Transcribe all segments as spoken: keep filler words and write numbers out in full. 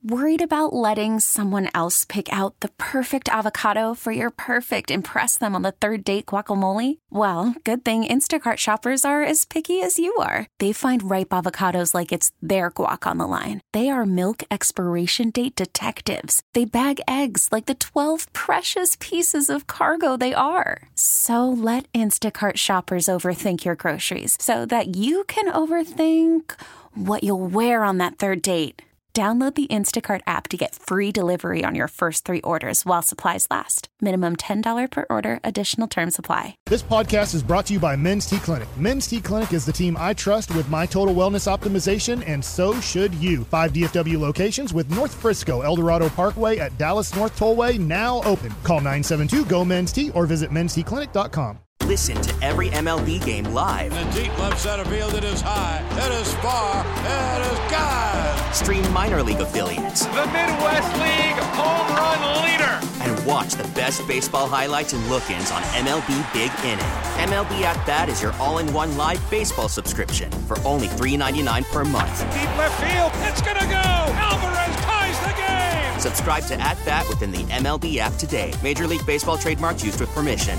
Worried about letting someone else pick out the perfect avocado for your perfect impress them on the third date guacamole? Well, good thing Instacart shoppers are as picky as you are. They find ripe avocados like it's their guac on the line. They are milk expiration date detectives. They bag eggs like the twelve precious pieces of cargo they are. So let Instacart shoppers overthink your groceries so that you can overthink what you'll wear on that third date. Download the Instacart app to get free delivery on your first three orders while supplies last. Minimum ten dollars per order. Additional terms apply. This podcast is brought to you by Men's T Clinic. Men's T Clinic is the team I trust with my total wellness optimization, and so should you. Five D F W locations with North Frisco, El Dorado Parkway at Dallas North Tollway now open. Call nine seven two, G O, Men's T or visit mens t clinic dot com. Listen to every M L B game live. In the deep left center field, it is high, it is far, it is gone. Stream minor league affiliates. The Midwest League home run leader. And watch the best baseball highlights and look-ins on M L B Big Inning. M L B At Bat is your all-in-one live baseball subscription for only three dollars and ninety-nine cents per month. Deep left field, it's gonna go. Alvarez ties the game. Subscribe to At Bat within the M L B app today. Major League Baseball trademarks used with permission.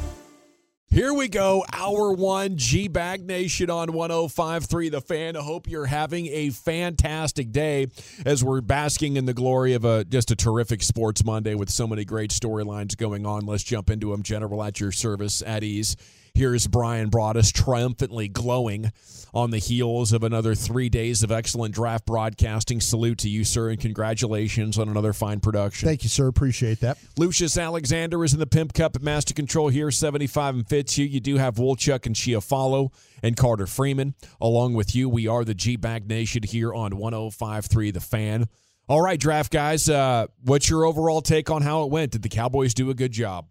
Here we go, hour one, G-Bag Nation on one oh five point three The Fan. I hope you're having a fantastic day as we're basking in the glory of a just a terrific Sports Monday with so many great storylines going on. Let's jump into them. General at your service, at ease. Here's Brian Broaddus triumphantly glowing on the heels of another three days of excellent draft broadcasting. Salute to you, sir, and congratulations on another fine production. Thank you, sir. Appreciate that. Lucius Alexander is in the Pimp Cup at Master Control here, seventy-five and Fitzhugh. You do have Wolchuk and Chiafalo and Carter Freeman. Along with you, we are the G-Bag Nation here on one oh five point three The Fan. All right, draft guys, uh, what's your overall take on how it went? Did the Cowboys do a good job?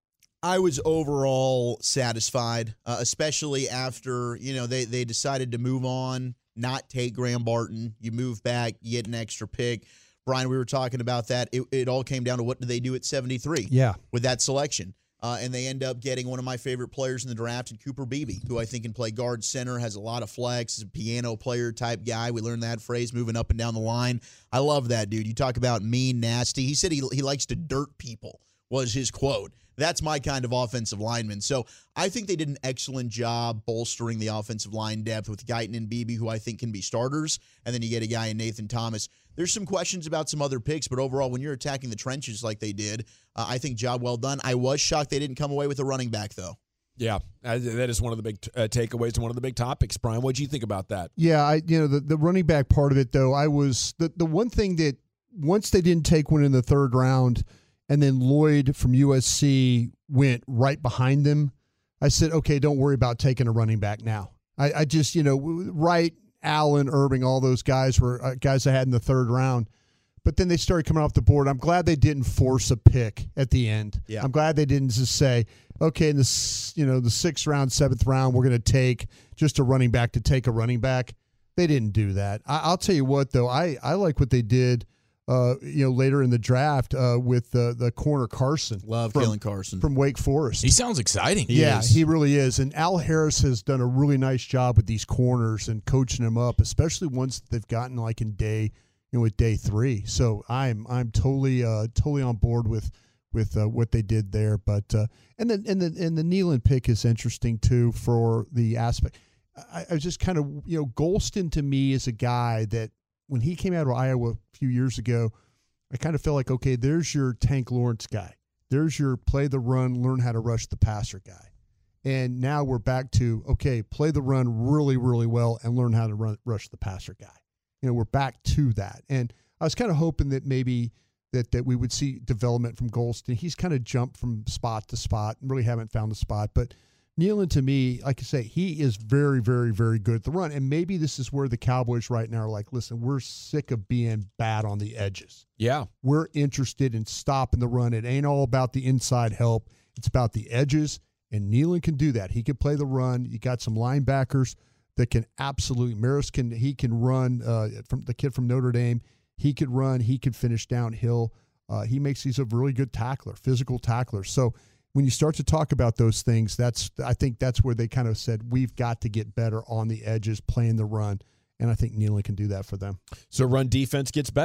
I was overall satisfied, uh, especially after, you know, they, they decided to move on, not take Graham Barton. You move back, you get an extra pick. Brian, we were talking about that. It, it all came down to what did they do at seventy-three yeah. with that selection. Uh, and they end up getting one of my favorite players in the draft, in Cooper Beebe, who I think can play guard center, has a lot of flex, is a piano player type guy. We learned that phrase, moving up and down the line. I love that dude. You talk about mean, nasty. He said he he likes to dirt people, was his quote. That's my kind of offensive lineman. So I think they did an excellent job bolstering the offensive line depth with Guyton and Beebe, who I think can be starters. And then you get a guy in Nathan Thomas. There's some questions about some other picks, but overall, when you're attacking the trenches like they did, uh, I think job well done. I was shocked they didn't come away with a running back, though. Yeah, that is one of the big uh, takeaways and one of the big topics. Brian, what do you think about that? Yeah, I you know the, the running back part of it, though, I was the, the one thing that once they didn't take one in the third round, and then Lloyd from U S C went right behind them, I said, okay, don't worry about taking a running back now. I, I just, you know, Wright, Allen, Irving, all those guys were uh, guys I had in the third round. But then they started coming off the board. I'm glad they didn't force a pick at the end. Yeah. I'm glad they didn't just say, okay, in the, you know, the sixth round, seventh round, we're going to take just a running back to take a running back. They didn't do that. I, I'll tell you what, though, I, I like what they did Uh, you know, later in the draft uh, with the the corner Carson. Love from, Kalen Carson. From Wake Forest. He sounds exciting. He yeah, is. He really is. And Al Harris has done a really nice job with these corners and coaching them up, especially once they've gotten like in day, you know, with day three. So I'm I'm totally uh, totally on board with with uh, what they did there. But uh, and then and the and the Nealon pick is interesting too for the aspect. I, I was just kind of you know Golston to me is a guy that, when he came out of Iowa a few years ago, I kind of felt like, okay, there's your Tank Lawrence guy. There's your play the run, learn how to rush the passer guy. And now we're back to, okay, play the run really, really well and learn how to run, rush the passer guy. You know, we're back to that. And I was kind of hoping that maybe that, that we would see development from Golston. He's kind of jumped from spot to spot and really haven't found the spot. But Nealon, to me, like I say, he is very, very, very good at the run. And maybe this is where the Cowboys right now are like, listen, we're sick of being bad on the edges. Yeah. We're interested in stopping the run. It ain't all about the inside help. It's about the edges, and Nealon can do that. He can play the run. You got some linebackers that can absolutely – Maris can – he can run uh, from the kid from Notre Dame. He could run. He could finish downhill. Uh, he makes – he's a really good tackler, physical tackler. So – when you start to talk about those things, that's I think that's where they kind of said, we've got to get better on the edges, playing the run, and I think Nealon can do that for them. So run defense gets better.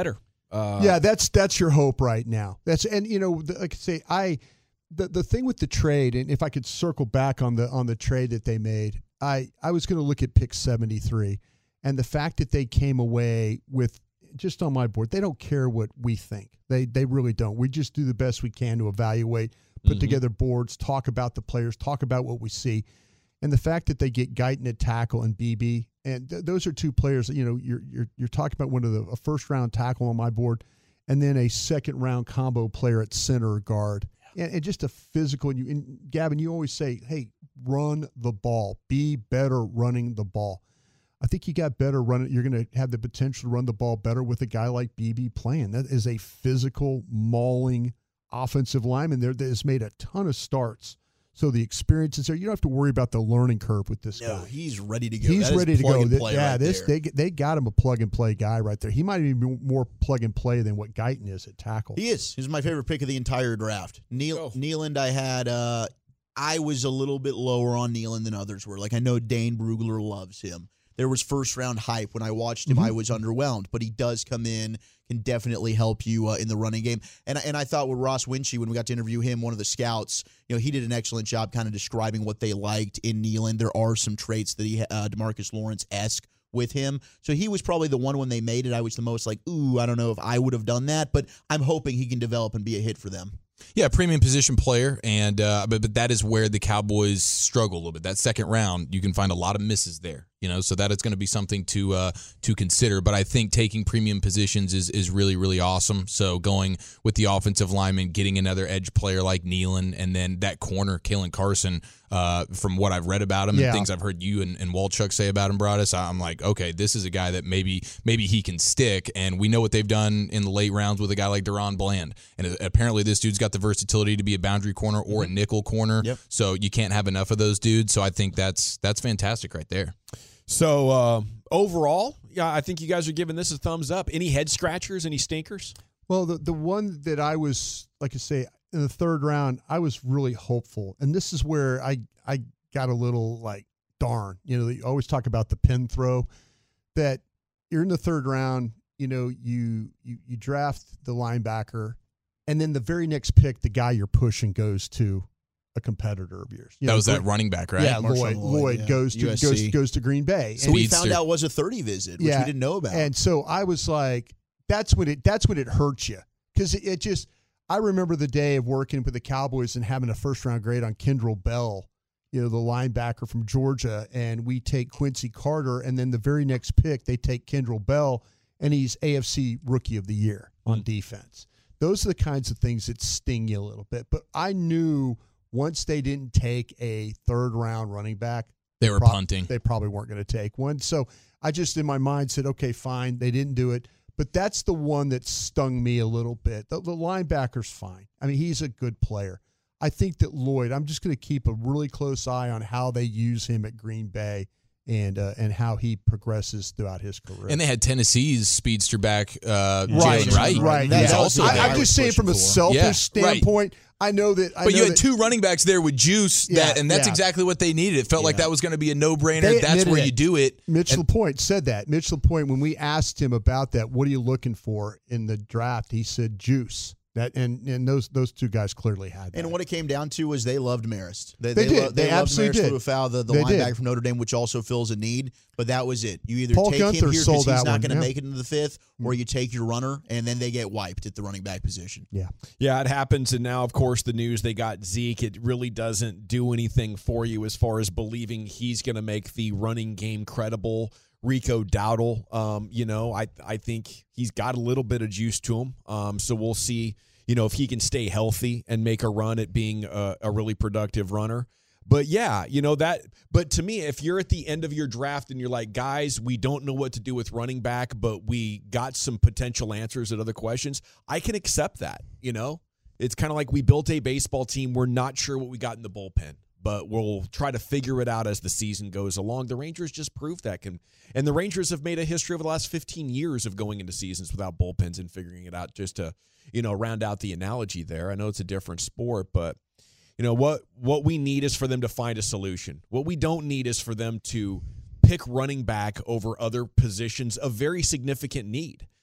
Uh, yeah, that's that's your hope right now. That's and you know, the, like I say, I the the thing with the trade, and if I could circle back on the on the trade that they made, I I was going to look at pick seventy-three, and the fact that they came away with, just on my board, they don't care what we think. They they really don't. We just do the best we can to evaluate, put mm-hmm. together boards, talk about the players, talk about what we see. And the fact that they get Guyton at tackle and B B, and th- those are two players that, you know, you're you're you're talking about one of the a first round tackle on my board, and then a second round combo player at center or guard. And, and just a physical, and, you, and Gavin, you always say, hey, run the ball. Be better running the ball. I think you got better running. You're going to have the potential to run the ball better with a guy like B B playing. That is a physical, mauling offensive lineman there that has made a ton of starts. So the experience is there. You don't have to worry about the learning curve with this no, guy. He's ready to go. He's that ready to go. Play yeah, right this there. they they got him a plug and play guy right there. He might even be more plug and play than what Guyton is at tackle. He is. He's my favorite pick of the entire draft. Neal oh. Nealand, I had. Uh, I was a little bit lower on Nealand than others were. Like I know Dane Brugler loves him. There was first round hype when I watched him. Mm-hmm. I was underwhelmed, but he does come in, can definitely help you uh, in the running game. And and I thought with Ross Winchie, when we got to interview him, one of the scouts, you know, he did an excellent job kind of describing what they liked in Nealand. There are some traits that he uh, DeMarcus Lawrence-esque with him. So he was probably the one when they made it. I was the most like, ooh, I don't know if I would have done that, but I'm hoping he can develop and be a hit for them. Yeah, premium position player, and uh, but but that is where the Cowboys struggle a little bit. That second round, you can find a lot of misses there, you know. So that is going to be something to uh, to consider. But I think taking premium positions is is really really awesome. So going with the offensive lineman, getting another edge player like Nealand, and then that corner, Kalen Carson. Uh, from what I've read about him yeah. and things I've heard you and, and Walchuk say about him, Broadus, I'm like, okay, this is a guy that maybe maybe he can stick. And we know what they've done in the late rounds with a guy like Deron Bland. And apparently this dude's got the versatility to be a boundary corner or a nickel corner. Yep. So you can't have enough of those dudes. So I think that's that's fantastic right there. So uh, overall, yeah, I think you guys are giving this a thumbs up. Any head scratchers? Any stinkers? Well, the the one that I was, like I say, in the third round, I was really hopeful. And this is where I, I got a little like, darn, you know, you always talk about the pin throw, that you're in the third round, you know, you, you, you draft the linebacker, and then the very next pick, the guy you're pushing goes to a competitor of yours. You that know, was that running back, right? Yeah, Marshall Lloyd. Lloyd, Lloyd yeah. goes to U S C. goes, goes to Green Bay. So and we Speedster. found out was a thirty visit, which Yeah. we didn't know about. And so I was like, that's when it that's when it hurts you, because it, it just. I remember the day of working with the Cowboys and having a first round grade on Kendrell Bell, you know, the linebacker from Georgia, and we take Quincy Carter, and then the very next pick they take Kendrell Bell, and he's A F C Rookie of the Year on mm. defense. Those are the kinds of things that sting you a little bit. But I knew once they didn't take a third round running back, They were prob- punting. They probably weren't going to take one. So I just in my mind said, okay, fine. They didn't do it. But that's the one that stung me a little bit. The, the linebacker's fine. I mean, he's a good player. I think that Lloyd, I'm just going to keep a really close eye on how they use him at Green Bay and uh, and how he progresses throughout his career. And they had Tennessee's speedster back, uh, right, Jalen Wright. right. That's Yeah. also I, there. I'm just saying from a selfish Yeah, right. standpoint, I know that. I But know you had that, two running backs there with juice, Yeah, that, and that's yeah. exactly what they needed. It felt like Yeah. that was going to be a no-brainer. They That's admitted where it. you do it. Mitch And- LaPointe said that. Mitch LaPointe, when we asked him about that, what are you looking for in the draft? He said juice. That and, and those those two guys clearly had that. And what it came down to was they loved Marist. They did. Lo- They loved absolutely Marist did. Liufau, the, the They linebacker did. from Notre Dame, which also fills a need. But that was it. You either Paul take Gunther him here sold because he's that not one, going to yeah. make it into the fifth, or you take your runner, and then they get wiped at the running back position. yeah. Yeah, it happens. And now, of course, the news they got Zeke, it really doesn't do anything for you as far as believing he's going to make the running game credible. Rico Dowdle, um, you know, I I think he's got a little bit of juice to him. Um, so we'll see, you know, if he can stay healthy and make a run at being a, a really productive runner. But yeah, you know that. But to me, if you're at the end of your draft and you're like, guys, we don't know what to do with running back, but we got some potential answers at other questions, I can accept that. You know, it's kind of like we built a baseball team. We're not sure what we got in the bullpen, but we'll try to figure it out as the season goes along. The Rangers just proved that. Can, and the Rangers have made a history over the last fifteen years of going into seasons without bullpens and figuring it out, just to, you know, round out the analogy there. I know it's a different sport, but you know what, what we need is for them to find a solution. What we don't need is for them to pick running back over other positions of very significant need.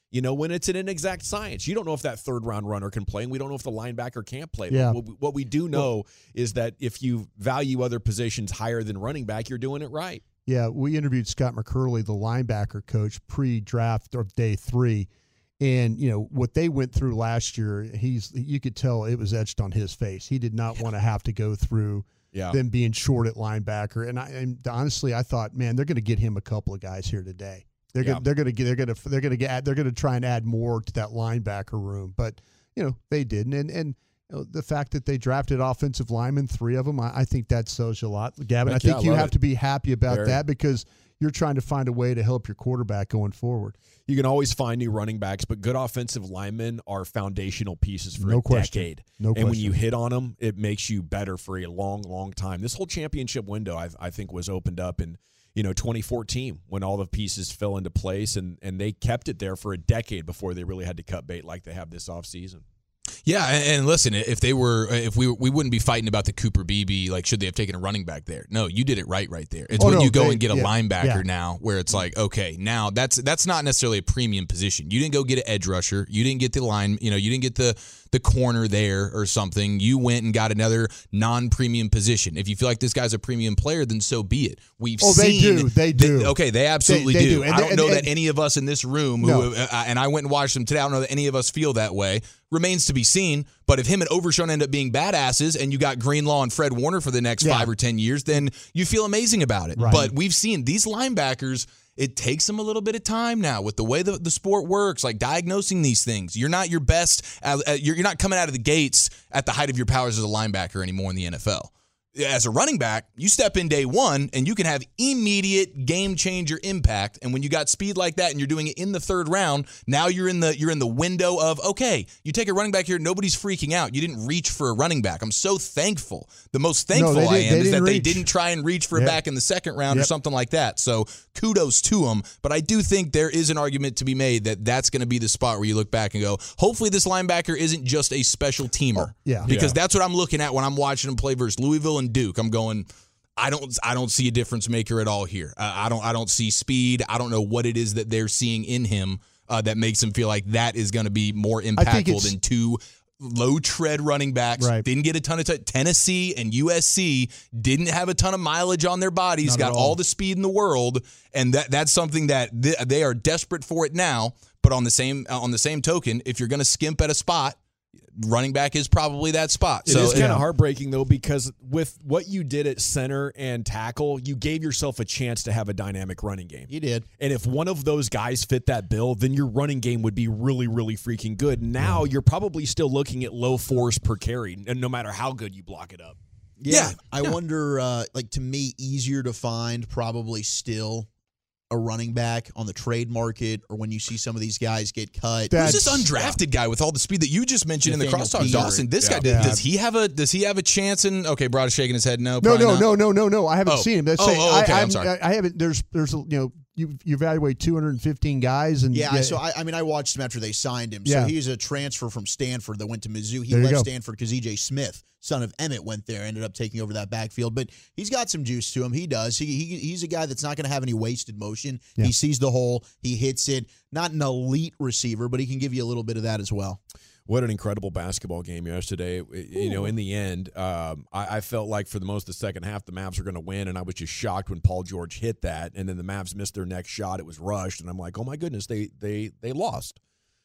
You know, when it's an inexact science, you don't know if that third round runner can play, and we don't know if the linebacker can't play. Yeah. But what we do know is that if you value other positions higher than running back, you're doing it right. Yeah, we interviewed Scott McCurley, the linebacker coach, pre-draft of day three, and you know what they went through last year. He's you could tell it was etched on his face. He did not yeah. want to have to go through yeah. them being short at linebacker. And I and honestly, I thought, man, they're going to get him a couple of guys here today. They're yeah. gonna, they're going to get they're going to they're going to get they're going to try and add more to that linebacker room, but you know they didn't. And and you know, the fact that they drafted offensive linemen, three of them, I, I think that sells you a lot, Gavin. Heck I think yeah, I you have it. to be happy about Very. that because you're trying to find a way to help your quarterback going forward. You can always find new running backs, but good offensive linemen are foundational pieces for no a question. decade. No and question. when you hit on them, it makes you better for a long, long time. This whole championship window, I, I think, was opened up in you know twenty fourteen when all the pieces fell into place, and, and they kept it there for a decade before they really had to cut bait like they have this offseason. Yeah, and, and listen, if they were, if we we wouldn't be fighting about the Cooper Beebe, like should they have taken a running back there? No, you did it right, right there. It's oh, when no, you go they, and get a yeah, linebacker yeah. now, where it's like, okay, now that's that's not necessarily a premium position. You didn't go get an edge rusher, you didn't get the line, you know, you didn't get the the corner there or something. You went and got another non-premium position. If you feel like this guy's a premium player, then so be it. We've oh, seen, they do, they do. They, okay, they absolutely they, they do. do. And, I don't and, know and, that any of us in this room, who no. uh, and I went and watched them today, I don't know that any of us feel that way. Remains to be seen. But if him and Overshown end up being badasses and you got Greenlaw and Fred Warner for the next yeah. five or ten years, then you feel amazing about it. Right. But we've seen these linebackers, it takes them a little bit of time now with the way the, the sport works, like diagnosing these things. You're not your best, uh, you're, you're not coming out of the gates at the height of your powers as a linebacker anymore in the N F L. As a running back, you step in day one and you can have immediate game changer impact. And when you got speed like that and you're doing it in the third round, now you're in the you're in the window of, okay, you take a running back here, nobody's freaking out. You didn't reach for a running back. I'm so thankful. The most thankful no, I am is that reach. they didn't try and reach for yep. a back in the second round yep. or something like that. So kudos to them. But I do think there is an argument to be made that that's going to be the spot where you look back and go, hopefully this linebacker isn't just a special teamer. Oh, yeah. Because yeah. that's what I'm looking at when I'm watching him play versus Louisville and Duke. I'm going, I don't I don't see a difference maker at all here. Uh, I don't I don't see speed. I don't know what it is that they're seeing in him uh, that makes him feel like that is going to be more impactful than two low tread running backs. Right. Didn't get a ton of t- Tennessee and U S C didn't have a ton of mileage on their bodies. Not got all. all the speed in the world, and that that's something that th- they are desperate for it now. But on the same uh, on the same token, if you're going to skimp at a spot, running back is probably that spot. It so is kind of yeah. heartbreaking, though, because with what you did at center and tackle, you gave yourself a chance to have a dynamic running game. You did. And if one of those guys fit that bill, then your running game would be really, really freaking good. Now you're probably still looking at low fours per carry, and no matter how good you block it up. Yeah. Yeah. I Yeah. wonder, uh, like, to me, easier to find probably still a running back on the trade market, or when you see some of these guys get cut. That- Who's this undrafted guy with all the speed that you just mentioned in the Nathaniel crosstalk? Peter. Dawson, this Yeah. guy, did, Yeah. does he have a does he have a chance in okay, Broad is shaking his head no. No, probably no, not. no, no, no, no. I haven't Oh. seen him. That's Oh, saying, oh, okay, I, I'm sorry. I haven't. There's, there's, you know, you you evaluate two hundred fifteen guys, and Yeah, so I, I mean, I watched him after they signed him. Yeah. So he's a transfer from Stanford that went to Mizzou. He There you left go. Stanford because E J Smith, son of Emmett, went there, ended up taking over that backfield. But he's got some juice to him. He does. He, he He's a guy that's not going to have any wasted motion. Yeah. He sees the hole. He hits it. Not an elite receiver, but he can give you a little bit of that as well. What an incredible basketball game yesterday. You know, in the end, um, I, I felt like for the most of the second half, the Mavs were going to win, and I was just shocked when Paul George hit that, and then the Mavs missed their next shot. It was rushed, and I'm like, oh, my goodness, they they they lost.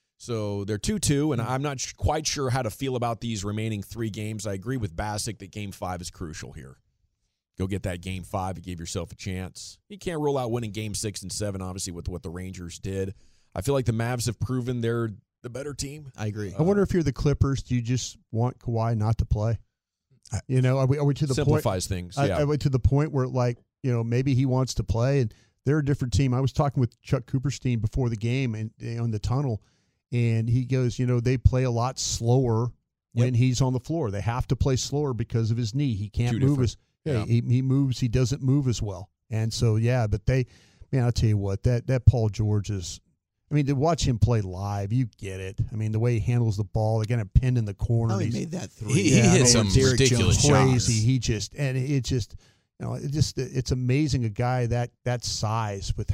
So they're two two, and I'm not sh- quite sure how to feel about these remaining three games. I agree with Bassick that game five is crucial here. Go get that game five. You gave yourself a chance. You can't rule out winning game six and seven, obviously, with what the Rangers did. I feel like the Mavs have proven they're the better team. I agree. I wonder if you're the Clippers, do you just want Kawhi not to play? You know, are we, are we to the Simplifies point? things, I- yeah. Are we to the point where, like, you know, maybe he wants to play, and they're a different team. I was talking with Chuck Cooperstein before the game and you know, in the tunnel, and he goes, you know, they play a lot slower when Yep. he's on the floor. They have to play slower because of his knee. He can't Two move as different- yeah, he, he moves. He doesn't move as well, and so yeah. But they, man, I'll tell you what, that that Paul George is. I mean, to watch him play live, you get it. I mean, the way he handles the ball, they're going to pin in the corner. Oh, he He's made that three. He, he Yeah, I hit mean, some Derrick ridiculous Jones shots. crazy. He just and it just, you know, it just it's amazing a guy that that size with how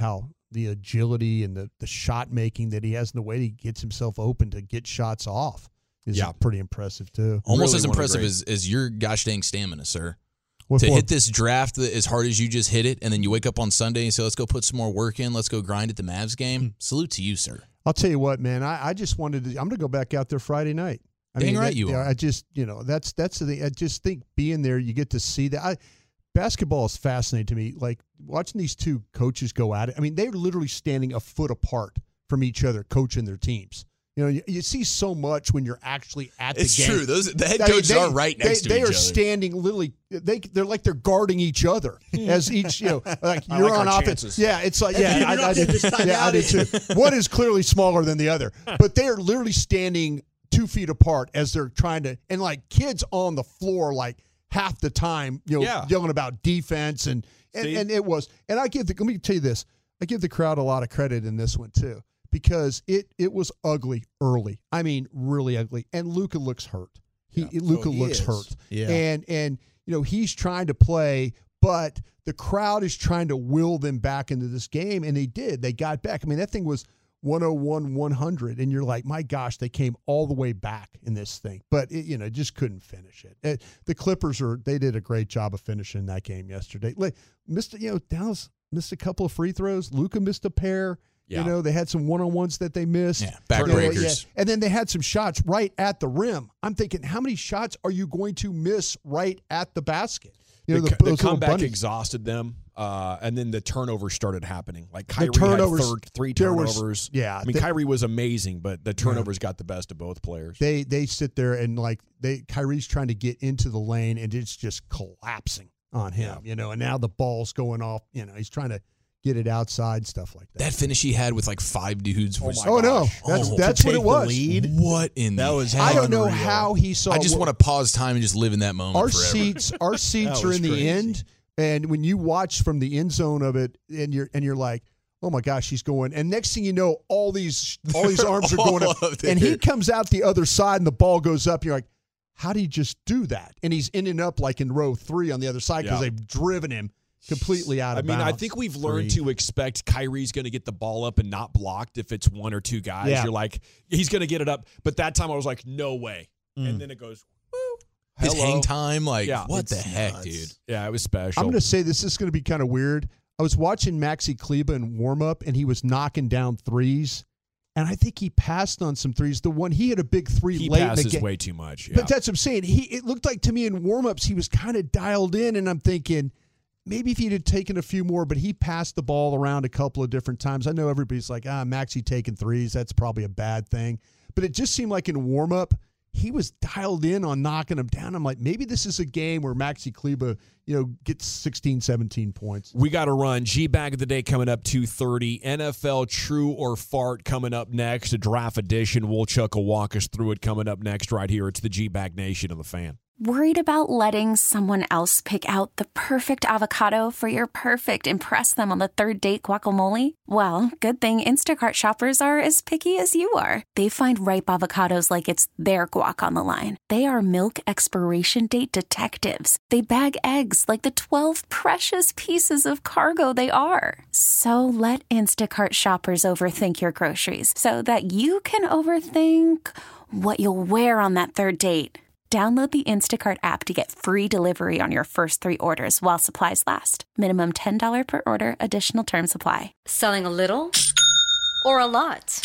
the agility and the, the shot making that he has, and the way he gets himself open to get shots off is Yeah. pretty impressive too. Almost Really as one of the impressive great- as, as your gosh dang stamina, sir. What to for? hit this draft as hard as you just hit it, and then you wake up on Sunday and say, let's go put some more work in. Let's go grind at the Mavs game. Hmm. Salute to you, sir. I'll tell you what, man. I, I just wanted to. I'm going to go back out there Friday night. I Dang right that- you are. I just, you know, that's that's the thing. I just think being there, you get to see that. I, basketball is fascinating to me. Like watching these two coaches go at it. I mean, they're literally standing a foot apart from each other, coaching their teams. You know, you, you see so much when you're actually at the It's game. true. Those the head I mean, coaches they- are right next they, to they each are other. standing literally. They they're like they're guarding each other as each you know like I you're like on our offense. chances. Yeah, it's like yeah, You're I, I not did. getting this time Yeah, I out. did too. One is clearly smaller than the other, but they are literally standing two feet apart as they're trying to and like kids on the floor like half the time you know Yeah. yelling about defense and and, See? and it was and I give the let me tell you this I give the crowd a lot of credit in this one too. Because it it was ugly early. I mean, really ugly. And Luka looks hurt. He Luka Oh, he looks is. hurt. Yeah. And and you know he's trying to play, but the crowd is trying to will them back into this game, and they did. They got back. I mean, that thing was one oh one one hundred, and you're like, my gosh, they came all the way back in this thing, but it, you know, just couldn't finish it. it. The Clippers are they did a great job of finishing that game yesterday. Like, missed you know Dallas missed a couple of free throws. Luka missed a pair. Yeah. You know, they had some one-on-ones that they missed. Yeah, You know, backbreakers. yeah. And then they had some shots right at the rim. I'm thinking, how many shots are you going to miss right at the basket? You know, the, the, the those little comeback bunnies. exhausted them, uh, and then the turnovers started happening. Like Kyrie turnovers- had third, three there was- turnovers. yeah, I mean they- Kyrie was amazing, but the turnovers got the best of both players. They they sit there and like they Kyrie's trying to get into the lane and it's just collapsing on him. You know, and now the ball's going off. You know, he's trying to get it outside, stuff like that. That finish he had with like five dudes. was- oh no, that's Oh, that's to what it take the was. lead? What in That the was I don't know unreal. how he saw. I just what- want to pause time and just live in that moment our forever. seats our seats That are was in the crazy. end, and when you watch from the end zone of it and you're and you're like, oh my gosh, he's going, and next thing you know, all these all these arms are going up, All of and he it. comes out the other side and the ball goes up, and you're like, how did he just do that? And he's ending up like in row three on the other side because Yeah. they've driven him completely out I of mean, I bounds. think we've learned Three. to expect Kyrie's going to get the ball up and not blocked if it's one or two guys. Yeah. You're like, he's going to get it up. But that time I was like, no way. Mm. And then it goes, woo. His Hello. hang time, like Yeah, what the it's heck, nuts. dude? Yeah, it was special. I'm going to say this is going to be kind of weird. I was watching Maxi Kleba in warm up, and he was knocking down threes, and I think he passed on some threes. The one he had a big three he late in the passes game. way too much. Yeah. But that's what I'm saying. He it looked like to me in warm-ups he was kind of dialed in, and I'm thinking maybe if he'd have taken a few more, but he passed the ball around a couple of different times. I know everybody's like, ah, Maxie taking threes, that's probably a bad thing. But it just seemed like in warm-up he was dialed in on knocking him down. I'm like, maybe this is a game where Maxi Kleba, you know, gets sixteen, seventeen points. We got to run. G-Bag of the Day coming up two thirty. N F L True or Fart coming up next. A draft edition. Woolchuck will walk us through it coming up next right here. It's the G-Bag Nation of the Fan. Worried about letting someone else pick out the perfect avocado for your perfect impress them on the third date guacamole? Well, good thing Instacart shoppers are as picky as you are. They find ripe avocados like it's their guac on the line. They are milk expiration date detectives. They bag eggs like the twelve precious pieces of cargo they are. So let Instacart shoppers overthink your groceries so that you can overthink what you'll wear on that third date. Download the Instacart app to get free delivery on your first three orders while supplies last. Minimum ten dollars per order. Additional terms apply. Selling a little or a lot?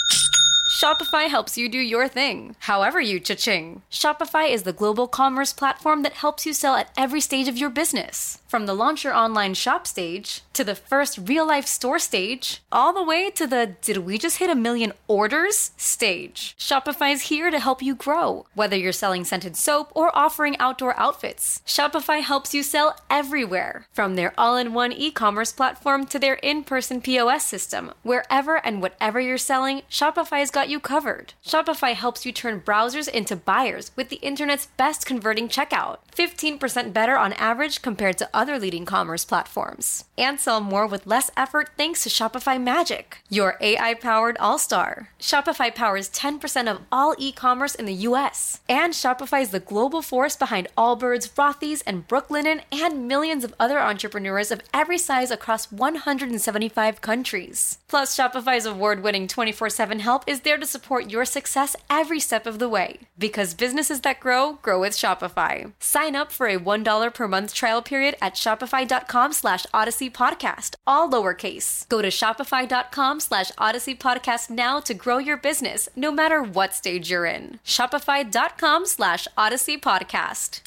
Shopify helps you do your thing, however you cha-ching. Shopify is the global commerce platform that helps you sell at every stage of your business. From the launch your online shop stage, to the first real-life store stage, all the way to the did we just hit a million orders stage. Shopify is here to help you grow. Whether you're selling scented soap or offering outdoor outfits, Shopify helps you sell everywhere. From their all-in-one e-commerce platform to their in-person P O S system, wherever and whatever you're selling, Shopify's got you covered. Shopify helps you turn browsers into buyers with the internet's best converting checkout. fifteen percent better on average compared to other leading commerce platforms. And sell more with less effort thanks to Shopify Magic, your A I-powered all-star. Shopify powers ten percent of all e-commerce in the U S. And Shopify is the global force behind Allbirds, Rothy's, and Brooklinen, and millions of other entrepreneurs of every size across one hundred seventy-five countries. Plus, Shopify's award-winning twenty-four seven help is there to support your success every step of the way. Because businesses that grow, grow with Shopify. Sign up for a one dollar per month trial period at shopify.com slash Odyssey Podcast, all lowercase. Go to shopify.com slash Odyssey Podcast now to grow your business, no matter what stage you're in. Shopify.com slash Odyssey Podcast.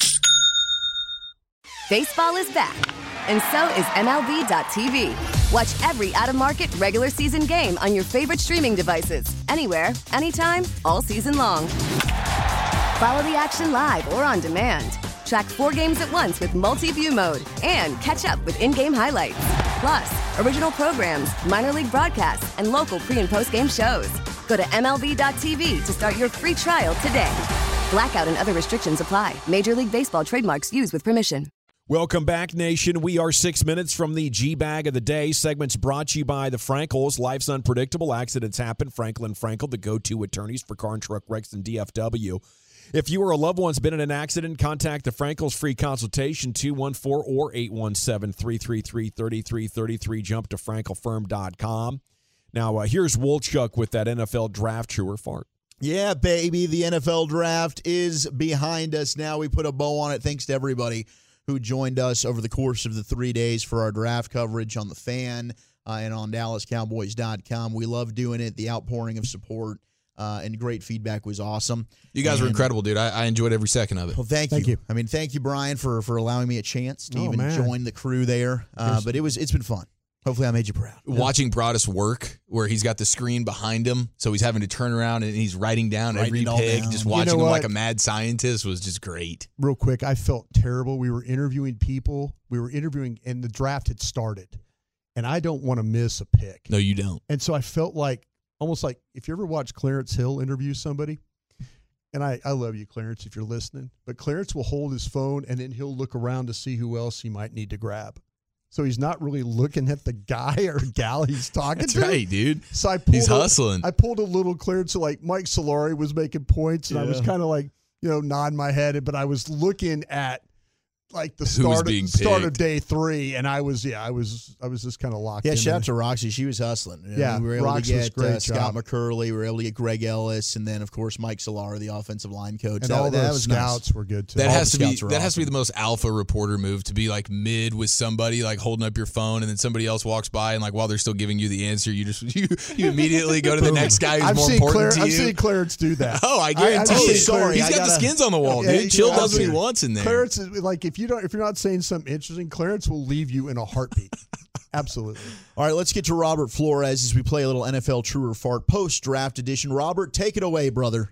Baseball is back, and so is M L B dot T V. Watch every out-of-market regular season game on your favorite streaming devices, anywhere, anytime, all season long. Follow the action live or on demand. Track four games at once with multi-view mode and catch up with in-game highlights. Plus, original programs, minor league broadcasts, and local pre- and post-game shows. Go to M L B dot T V to start your free trial today. Blackout and other restrictions apply. Major League Baseball trademarks used with permission. Welcome back, Nation. We are six minutes from the G-Bag of the Day. Segment's brought to you by the Frankels. Life's unpredictable. Accidents happen. Franklin Frankel, the go-to attorneys for car and truck wrecks and D F W. If you or a loved one's been in an accident, contact the Frankels. Free consultation, two one four or eight one seven, three three three, three three three three. Jump to frankel firm dot com. Now, uh, here's Wolchuk with that N F L draft, true or fart. Yeah, baby. The N F L draft is behind us now. We put a bow on it. Thanks to everybody who joined us over the course of the three days for our draft coverage on The Fan uh, and on Dallas Cowboys dot com. We love doing it. The outpouring of support uh, and great feedback was awesome. You guys and, were incredible, dude. I, I enjoyed every second of it. Well, thank, thank you. you. I mean, thank you, Brian, for for allowing me a chance to oh, even man. join the crew there. Uh, but it was it's been fun. Hopefully I made you proud. Watching Broadus work, where he's got the screen behind him, so he's having to turn around and he's writing down Writing every pick, down. just You watching know him what? like a mad scientist was just great. Real quick, I felt terrible. We were interviewing people. We were interviewing, and the draft had started. And I don't want to miss a pick. No, you don't. And so I felt like, almost like, if you ever watch Clarence Hill interview somebody, and I, I love you, Clarence, if you're listening, but Clarence will hold his phone, and then he'll look around to see who else he might need to grab. So he's not really looking at the guy or gal he's talking That's to. right, dude. So I pulled He's a, hustling. I pulled a little Clarence, so like Mike Solari was making points, and I was Yeah. kind of like, you know, nodding my head, but I was looking at like the Who was start being of, start of picked. day three, and I was yeah, I was I was just kind of locked Yeah, in. shout out there. to Roxy. She was hustling. You know, Yeah, we were able Rox to was get great uh, Scott job. McCurley. We were able to get Greg Ellis, and then of course Mike Solar, the offensive line coach. and that, all that those was nice. scouts were good too. That All has the to be scouts were that has to be awesome. the most alpha reporter move, to be like mid with somebody, like holding up your phone, and then somebody else walks by, and like while they're still giving you the answer, you just you, you immediately go to the next guy who's I've more seen important Clar- to I've you. seen Clarence do that. Oh, I I've guarantee seen it. sorry, He's I got the gotta- skins on the wall, Yeah, dude. Chill I've does what he seen- wants in there. Clarence is like if you don't if you're not saying something interesting, Clarence will leave you in a heartbeat. Absolutely. All right, let's get to Robert Flores as we play a little N F L True or Fart post-draft edition. Robert, take it away, brother.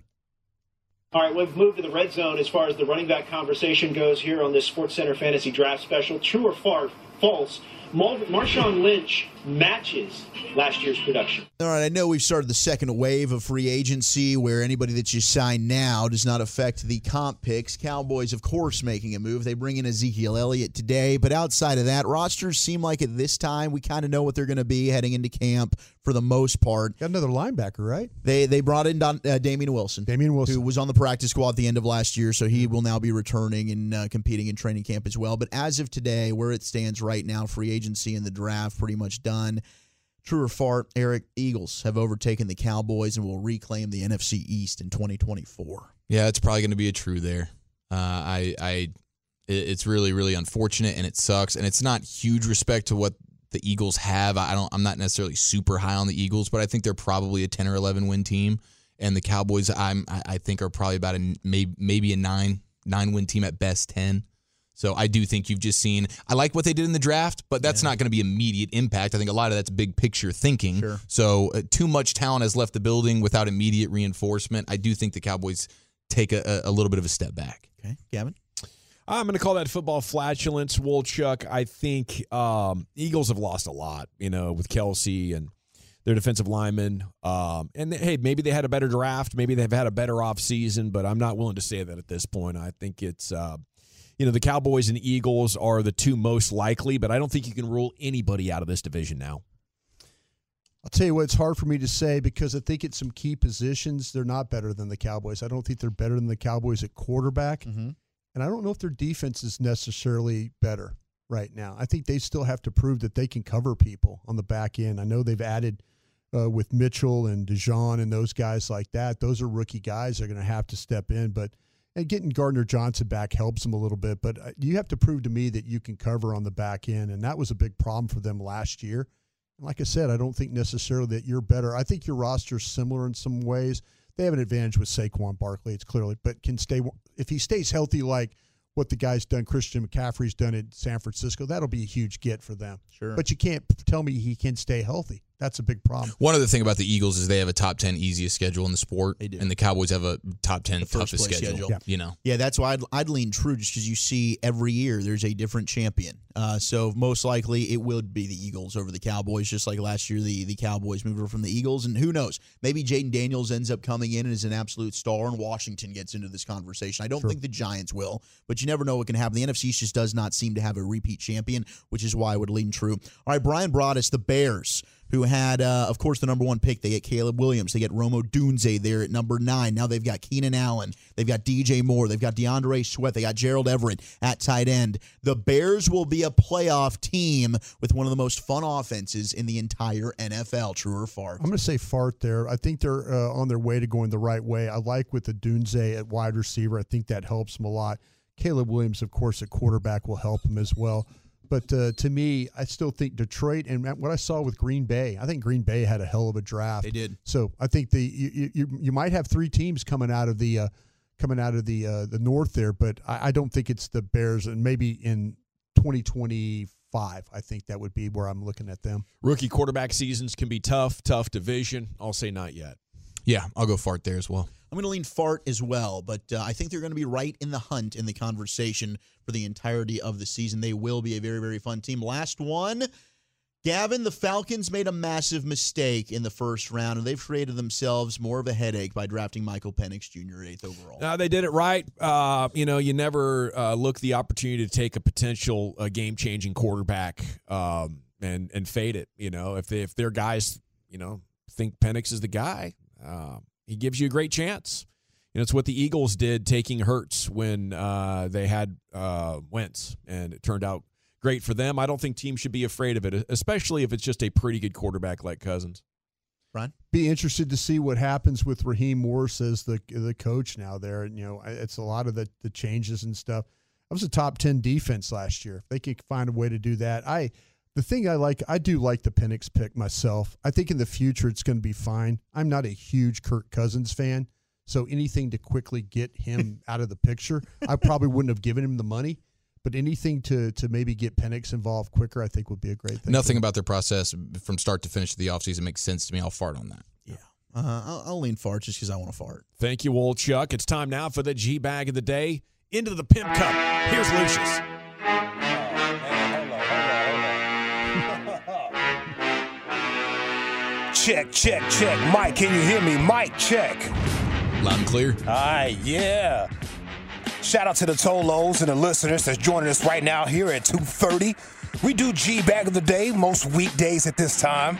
All right, we've moved to the red zone as far as the running back conversation goes here on this SportsCenter Fantasy Draft Special. True or fart? False. Mar- Marshawn Lynch matches last year's production. All right, I know we've started the second wave of free agency where anybody that you sign now does not affect the comp picks. Cowboys, of course, making a move. They bring in Ezekiel Elliott today. But outside of that, rosters seem like at this time we kind of know what they're going to be heading into camp for the most part. Got another linebacker, right? They they brought in Don, uh, Damian Wilson. Damian Wilson. Who was on the practice squad at the end of last year, so he will now be returning and uh, competing in training camp as well. But as of today, where it stands right now, free agency and the draft pretty much done. True or fart, Eric, Eagles have overtaken the Cowboys and will reclaim the N F C East in twenty twenty-four. Yeah, it's probably going to be a true there. Uh, I, I, it- it's really, really unfortunate, and it sucks. And it's not huge respect to what the Eagles have. I don't. I'm not necessarily super high on the Eagles, but I think they're probably a ten or eleven win team. And the Cowboys, I'm, I I think, are probably about a maybe maybe a nine nine win team at best, ten. So I do think you've just seen. I like what they did in the draft, but that's yeah. not going to be immediate impact. I think a lot of that's big picture thinking. Sure. So uh, too much talent has left the building without immediate reinforcement. I do think the Cowboys take a, a little bit of a step back. Okay, Gavin? I'm going to call that football flatulence, Wolchuk. I think um, Eagles have lost a lot, you know, with Kelsey and their defensive linemen. Um, and, they, hey, maybe they had a better draft. Maybe they've had a better offseason, but I'm not willing to say that at this point. I think it's uh, – you know, the Cowboys and Eagles are the two most likely, but I don't think you can rule anybody out of this division now. I'll tell you what, it's hard for me to say because I think at some key positions, they're not better than the Cowboys. I don't think they're better than the Cowboys at quarterback. Mm-hmm. And I don't know if their defense is necessarily better right now. I think they still have to prove that they can cover people on the back end. I know they've added uh, with Mitchell and DeJean and those guys like that. Those are rookie guys. They're going to have to step in. But and getting Gardner Johnson back helps them a little bit. But you have to prove to me that you can cover on the back end. And that was a big problem for them last year. Like I said, I don't think necessarily that you're better. I think your roster is similar in some ways. They have an advantage with Saquon Barkley, it's clearly, but can stay if he stays healthy like what the guy's done, Christian McCaffrey's done in San Francisco, that'll be a huge get for them. Sure. But you can't tell me he can stay healthy. That's a big problem. One other thing about the Eagles is they have a top ten easiest schedule in the sport, They do. and the Cowboys have a top ten The first toughest place schedule. schedule. Yeah. You know, Yeah, that's why I'd, I'd lean true just because you see every year there's a different champion. Uh, so most likely it would be the Eagles over the Cowboys, just like last year the, the Cowboys moved over from the Eagles. And who knows, maybe Jaden Daniels ends up coming in and is an absolute star and Washington gets into this conversation. I don't Sure. think the Giants will, but you never know what can happen. The N F C just does not seem to have a repeat champion, which is why I would lean true. All right, Brian brought us the Bears, who had, uh, of course, the number one pick. They get Caleb Williams. They get Romo Dunze there at number nine. Now they've got Keenan Allen. They've got D J Moore. They've got DeAndre Swift. They got Gerald Everett at tight end. The Bears will be a playoff team with one of the most fun offenses in the entire N F L. True or fart? I'm going to say fart there. I think they're uh, on their way to going the right way. I like with the Dunze at wide receiver. I think that helps them a lot. Caleb Williams, of course, at quarterback will help him as well. But uh, to me, I still think Detroit and what I saw with Green Bay, I think Green Bay had a hell of a draft. They did. So I think the you you, you might have three teams coming out of the uh, coming out of the uh, the North there, but I, I don't think it's the Bears. And maybe in twenty twenty-five, I think that would be where I'm looking at them. Rookie quarterback seasons can be tough, tough division. I'll say not yet. yeah, I'll go fart there as well. I'm going to lean fart as well, but uh, I think they're going to be right in the hunt in the conversation for the entirety of the season. They will be a very, very fun team. Last one, Gavin, the Falcons made a massive mistake in the first round, and they've created themselves more of a headache by drafting Michael Penix Junior eighth overall. Uh, they did it right. Uh, you know, you never uh, look the opportunity to take a potential uh, game-changing quarterback um, and and fade it. You know, if they, if their guys, you know, think Penix is the guy, uh, he gives you a great chance. You know, it's what the Eagles did taking Hurts when uh, they had uh, Wentz, and it turned out great for them. I don't think teams should be afraid of it, especially if it's just a pretty good quarterback like Cousins. Brian? Be interested to see what happens with Raheem Morris as the the coach now there. And, you know, it's a lot of the, the changes and stuff. That was a top ten defense last year. If they can find a way to do that. I The thing I like, I do like the Penix pick myself. I think in the future it's going to be fine. I'm not a huge Kirk Cousins fan, so anything to quickly get him out of the picture, I probably wouldn't have given him the money. But anything to to maybe get Penix involved quicker, I think would be a great thing. Nothing about their process from start to finish of the offseason makes sense to me. I'll fart on that. Yeah. Uh, I'll, I'll lean fart just because I want to fart. Thank you, old Chuck. It's time now for the G-Bag of the day. Into the Pimp Cup. Here's Lucius. Check, check, check. Mike, can you hear me? Mike, check. Loud and clear. All right, yeah. Shout out to the Tolos and the listeners that's joining us right now here at two thirty. We do G-Bag of the Day most weekdays at this time.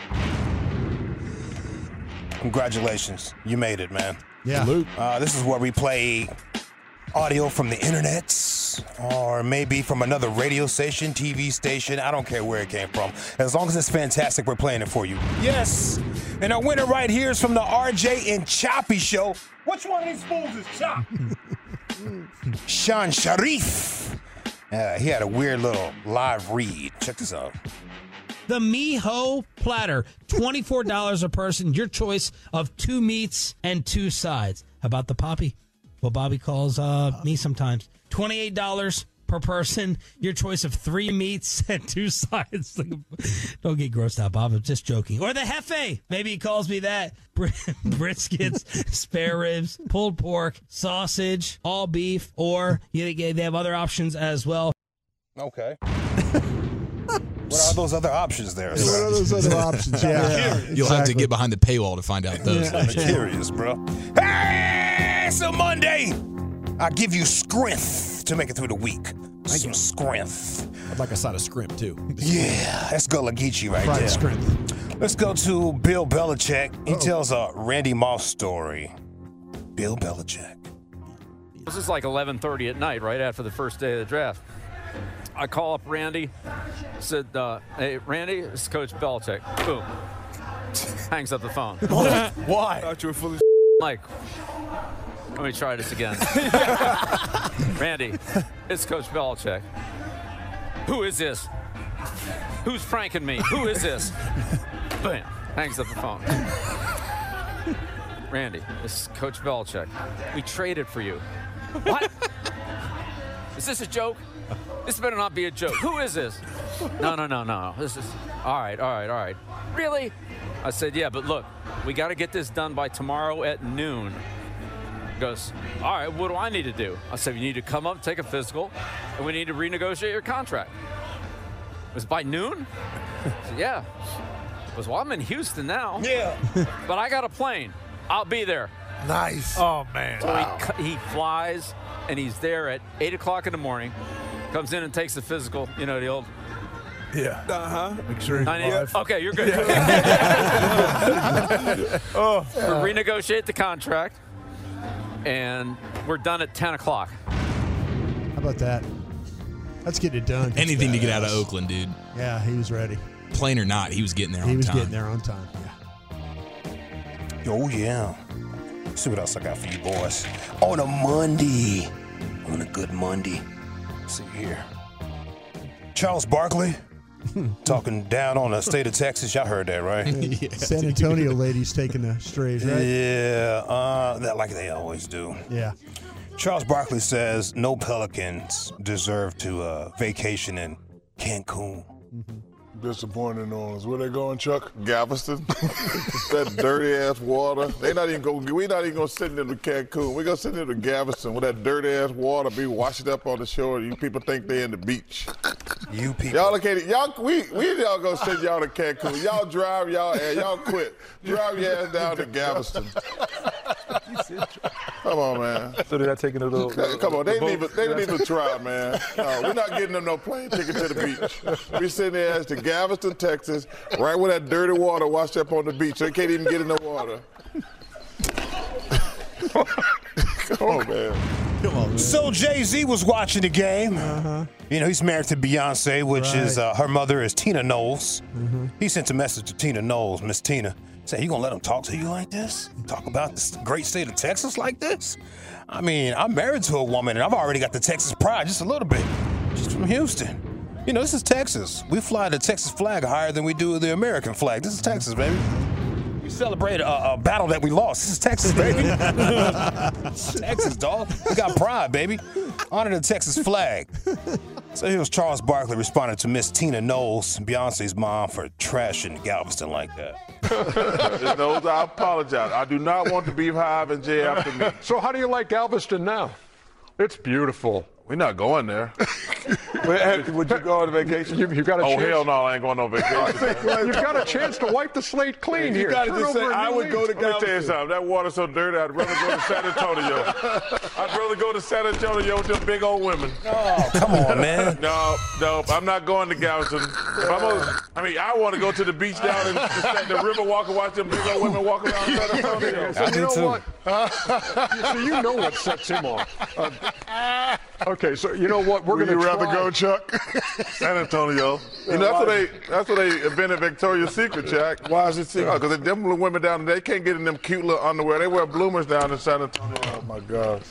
Congratulations. You made it, man. Yeah. Uh, this is where we play audio from the internet or maybe from another radio station, T V station. I don't care where it came from. As long as it's fantastic, we're playing it for you. Yes. And our winner right here is from the R J and Choppy Show. Which one of these fools is Chop? Sean Sharif. Uh, he had a weird little live read. Check this out. The Miho Platter, twenty-four dollars a person, your choice of two meats and two sides. How about the Poppy? What Bobby calls uh, me sometimes. twenty-eight dollars per person, your choice of three meats and two sides. Don't get grossed out, Bob. I'm just joking. Or the Hefe. Maybe he calls me that. Briskets, spare ribs, pulled pork, sausage, all beef, or you know, they have other options as well. Okay. What are those other options there? What are those other options? Yeah. yeah. You'll exactly. have to get behind the paywall to find out those. Yeah. I'm curious, bro. Hey, it's a Monday. I give you strength to make it through the week. some scrimp. I'd like a side of scrimp, too. Yeah, that's Gullah Geechee right Fried there. scrimp. Let's go to Bill Belichick. He Uh-oh. tells a Randy Moss story. Bill Belichick. This is like eleven thirty at night, right after the first day of the draft. I call up Randy, said, uh, hey, Randy, this is Coach Belichick. Boom. Hangs up the phone. Why? Thought you were fully Mike, let me try this again. Randy, it's Coach Belichick. Who is this? Who's pranking me? Who is this? Bam. Hangs up the phone. Randy, this is Coach Belichick. We traded for you. What? Is this a joke? This better not be a joke. Who is this? No, no, no, no. This is all right, all right, all right. Really? I said, yeah, but look, we got to get this done by tomorrow at noon. He goes, all right, what do I need to do? I said, you need to come up, take a physical, and we need to renegotiate your contract. It was by noon? I said, yeah. I goes, well, I'm in Houston now. Yeah. But I got a plane. I'll be there. Nice. Oh, man. So wow. he, he flies, and he's there at eight o'clock in the morning, comes in and takes the physical, you know, the old. Yeah. Uh-huh. Make sure he's alive. Okay, you're good. oh. We renegotiate the contract, and we're done at ten o'clock. How about that? Let's get it done. Anything to get out of Oakland, dude. Yeah, he was ready. Plane or not, he was getting there on time. He was getting there on time, yeah. Oh, yeah. See what else I got for you boys. On a Monday. On a good Monday. Let's see here. Charles Barkley talking down on the state of Texas. Y'all heard that, right? Yeah. San Antonio ladies taking the strays, right? Yeah, uh, that like they always do. Yeah. Charles Barkley says no Pelicans deserve to uh, vacation in Cancun. Mm-hmm. Disappointing on us. Where they going, Chuck? Galveston? That dirty ass water. They not even going. We not even gonna send them to Cancun. We gonna send them to Galveston with that dirty ass water be washed up on the shore. You people think they in the beach. You people. Y'all located. Y'all we we y'all gonna send y'all to Cancun. Y'all drive y'all and y'all quit. Drive your ass down to Galveston. Come on, man. So they're not taking a little. Come on, they didn't even they didn't even try, man. No, we're not getting them no plane ticket to the beach. We send their ass to Galveston, Texas, right where that dirty water washed up on the beach. They can't even get in the water. Come on, man. Come on. So Jay-Z was watching the game. Uh-huh. You know, he's married to Beyonce, which Right. is uh, her mother is Tina Knowles. Mm-hmm. He sent a message to Tina Knowles, Miss Tina. Say, you gonna let him talk to you like this? Talk about this great state of Texas like this? I mean, I'm married to a woman, and I've already got the Texas pride just a little bit. She's from Houston. You know, this is Texas. We fly the Texas flag higher than we do the American flag. This is Texas, baby. We celebrate a, a battle that we lost. This is Texas, baby. Texas, dog. We got pride, baby. Honor the Texas flag. So here's Charles Barkley responding to Miss Tina Knowles, Beyonce's mom, for trashing Galveston like that. Miss Knowles, I apologize. I do not want the beehive and Jay after me. So how do you like Galveston now? It's beautiful. We're not going there. Would you go on vacation? You, you got a oh, chance. hell no, I ain't going on vacation. You've got a chance to wipe the slate clean you here. Gotta Turn just say, over a I new would go to leaf. Let me tell you something. That water's so dirty, I'd rather go to San Antonio. I'd rather go to San Antonio with them big old women. Oh, come on, man. No, no, I'm not going to Galveston. If I'm gonna, I mean, I want to go to the beach down in the, the river walk and watch them big old women walk around San Antonio. So I you do know too. what? so you know what sets him off. Uh, okay, so you know what? We're Would going to you rather try. go, Chuck? San Antonio. You know, that's what they that's what they invented Victoria's Secret, Jack. Why is it secret? Because them little women down there, they can't get in them cute little underwear. They wear bloomers down in San Antonio. Oh my gosh.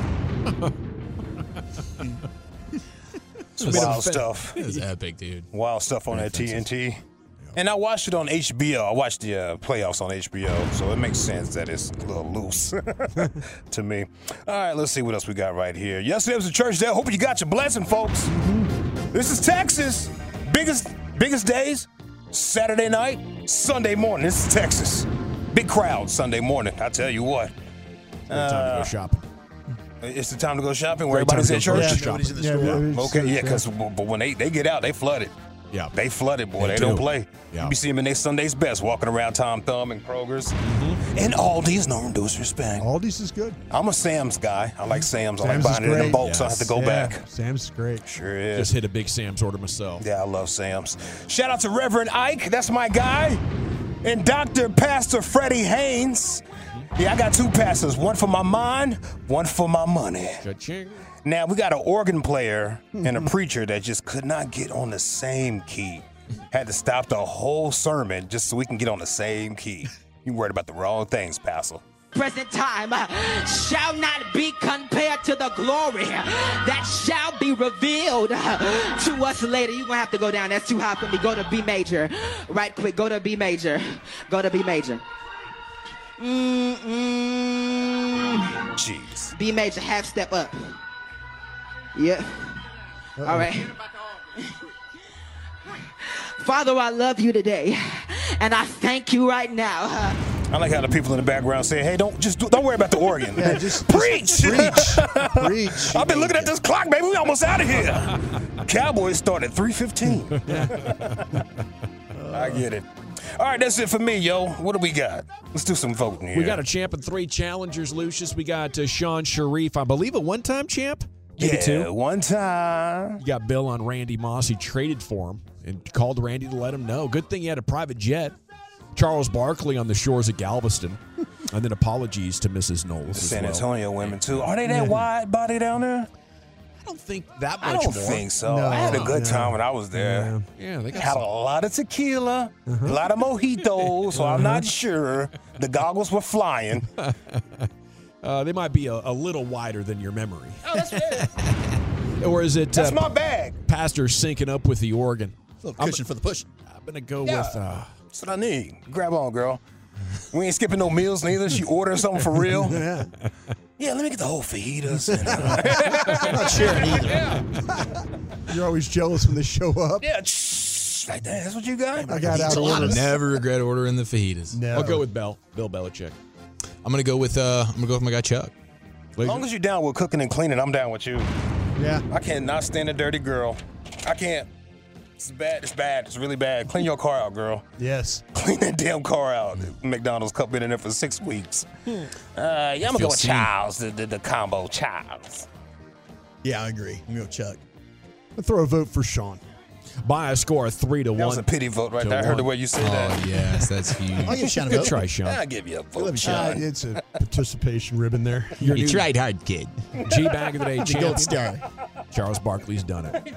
It's wild stuff. It's epic, dude. Wild stuff on that T N T. And I watched it on H B O. I watched the uh, playoffs on H B O, so it makes sense that it's a little loose to me. All right, let's see what else we got right here. Yesterday was a church day. Hope you got your blessing, folks. Mm-hmm. This is Texas. Biggest, biggest days, Saturday night, Sunday morning. This is Texas. Big crowd Sunday morning, I tell you what. Uh, time to go shopping. It's the time to go shopping where Great everybody's time at to go church. grocery shopping. in the Yeah, store. yeah, Okay, yeah, because but when they, they get out, they flooded. Yeah. They flooded, boy. They They, do. don't play. Yeah. You be seeing them in their Sunday's best walking around Tom Thumb and Kroger's. Mm-hmm. And Aldi's, no disrespect. Aldi's is good. I'm a Sam's guy. I like Sam's. I Sam's like is buying it in great. bulk, so I Yes. have to go Yeah, back. Sam's is great. Sure is. Just hit a big Sam's order myself. Yeah, I love Sam's. Shout out to Reverend Ike. That's my guy. And Doctor Pastor Freddie Haynes. Yeah, I got two pastors. One for my mind, one for my money. Cha-ching. Now, we got an organ player and a preacher that just could not get on the same key. Had to stop the whole sermon just so we can get on the same key. You worried about the wrong things, Pastor. Present time uh, shall not be compared to the glory that shall be revealed uh, to us later. You're going to have to go down. That's too high for me. Go to B major. Right quick. Go to B major. Go to B major. Mm-mm. Jeez. B major. Half step up. Yeah. Uh-oh. All right. Father, I love you today, and I thank you right now. Uh, I like how the people in the background say, "Hey, don't just do, don't worry about the organ. Yeah, just preach, preach, preach. I've been looking at this clock, baby. We almost out of here. Cowboys start at three fifteen. I get it. All right, that's it for me, yo. What do we got? Let's do some voting here. We got a champ and three challengers, Lucius. We got uh, Sean Sharif, I believe a one-time champ. Maybe yeah, two. one time. You got Bill on Randy Moss. He traded for him and called Randy to let him know. Good thing he had a private jet. Charles Barkley on the shores of Galveston. And then apologies to Missus Knowles as San well. Antonio women, too. Are they that wide body down there? I don't think that much I don't more. think so. No, I had a good no. time when I was there. Yeah, they got Had some- a lot of tequila, a lot of mojitos, so I'm not sure. The goggles were flying. Uh, they might be a, a little wider than your memory. Oh, that's fair. Or is it That's uh, my bag. Pastor syncing up with the organ? A little cushion I'm, for the push. I'm going to go Yeah. with... Uh, That's what I need. Grab on, girl. We ain't skipping no meals neither. She ordering something for real. Yeah. Yeah, let me get the whole fajitas. And, uh, I'm not sharing either. You're always jealous when they show up. yeah, shh, like that. That's what you got? I got out of order. Never regret ordering the fajitas. Never. I'll go with Bell. Bill Belichick. I'm gonna go with uh, I'm gonna go with my guy Chuck. As long as you're down with cooking and cleaning, I'm down with you. Yeah. I cannot stand a dirty girl. I can't. It's bad. It's bad. It's really bad. Clean your car out, girl. Yes. Clean that damn car out. McDonald's cup been in there for six weeks. Uh, yeah, I'm gonna go Feel with seen. Childs, the, the, the combo Childs. Yeah, I agree. I'm going to go Chuck. I'll throw a vote for Sean. By a score of three to That one. was a pity vote right to there. I heard the one. way you said that. Oh yes, that's huge. I'll give Sean a Good vote. try, Sean. I'll give you a We love vote. you, Uh, Sean. it's a participation ribbon there. Your You new tried hard, kid. G-Bag of the Day The gold champion. star. Charles Barkley's done it.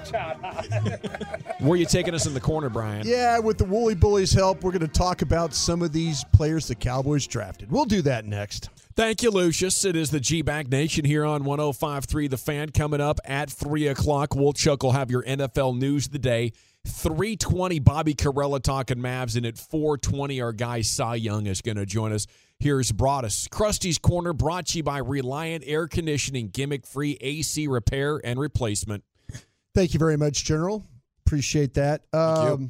Where are you taking us in the corner, Brian? Yeah, with the Woolly Bullies' help, we're going to talk about some of these players the Cowboys drafted. We'll do that next. Thank you, Lucius. It is the G-Bag Nation here on one oh five point three The Fan. Coming up at three o'clock, Woolchuck will have your N F L news of the day. three twenty, Bobby Carella talking Mavs, and at four twenty, our guy Cy Young is going to join us. Here's Broadus. Krusty's Corner brought to you by Reliant Air Conditioning, gimmick-free A C repair and replacement. Thank you very much, General. Appreciate that. Um,